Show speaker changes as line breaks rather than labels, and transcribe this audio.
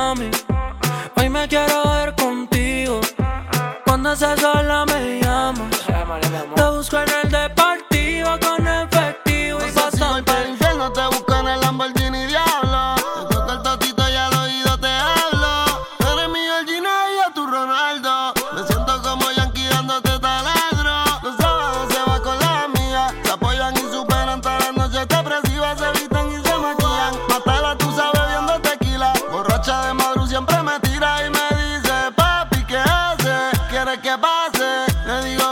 mami. Hoy me quiero ver contigo. Cuando estés sola me llamas. Te busco en el deportivo con efectivo y
Si voy para
bastante.
el infierno te busco en el Lamborghini Diablo. Te toco el totito y al oído te hablo. Tú eres mi Georgina y yo tu Ronaldo. Me siento como Yankee dándote taladro. Los sábados se va con la amiga. Se apoyan y superan todas las noches depresivas. Se visten y se maquillan. Matala tú sabes bebiendo tequila. Borracha de Madru siempre me tira y me dice: papi, ¿qué haces? ¿Quieres que pase? Le digo: